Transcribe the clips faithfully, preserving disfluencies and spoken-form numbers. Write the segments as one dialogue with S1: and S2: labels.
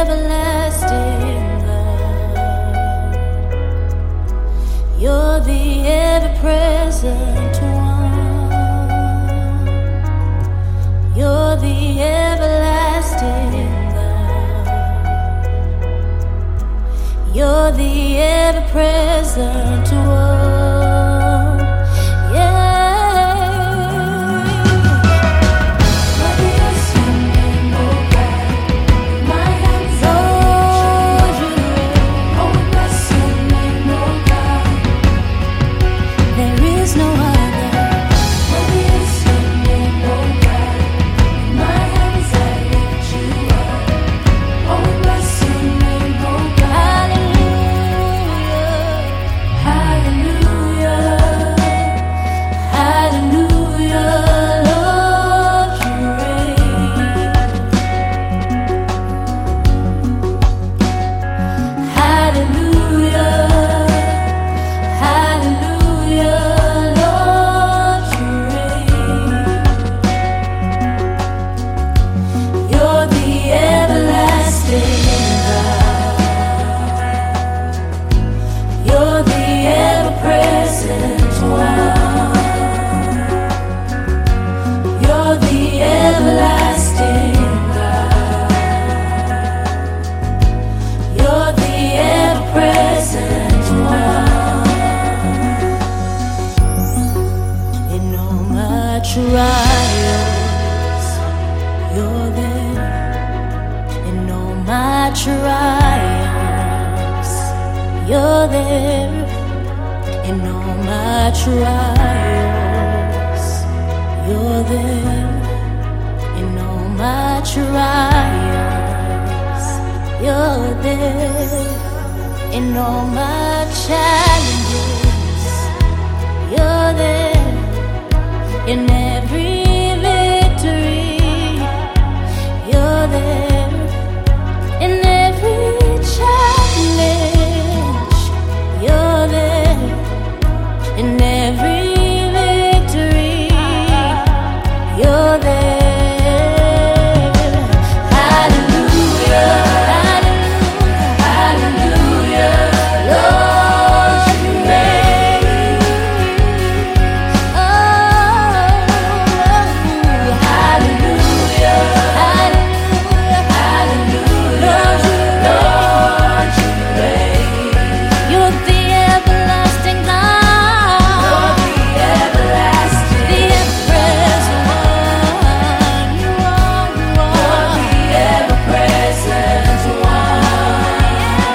S1: everlasting God. You're the ever-present one. You're the everlasting God. You're the ever-present one. Trials, you're there in all my trials. You're there in all my trials. You're there in all my trials. You're there in all my challenges. You're there in every victory. You're there in every challenge. You're there in every victory. You're there. Hallelujah, hallelujah, hallelujah, Lord, you reign. Oh, hallelujah, hallelujah, hallelujah, Lord, you reign. You're the everlasting God. You're the everlasting, the ever-present one. You are, you are. You're the ever-present one.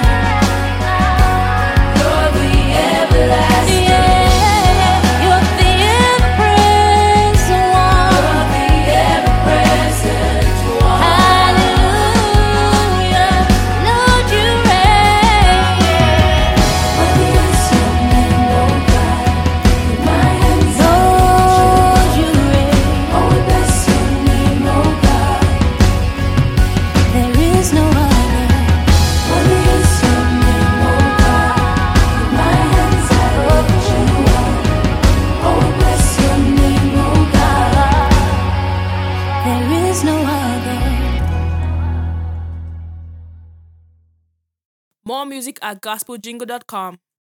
S1: You're the everlasting. Yeah, you're the ever-present one. You're the ever-present one. Hallelujah, Lord, you reign. Oh, yes, your name, oh God. In my hands, Lord, you reign. Oh, we bless your name, oh God. There is no other. Oh, yes, your name, oh God. In my hands, I lift you up. Oh, we bless your name, oh God. There is no other.
S2: More music at gospel jingle dot com.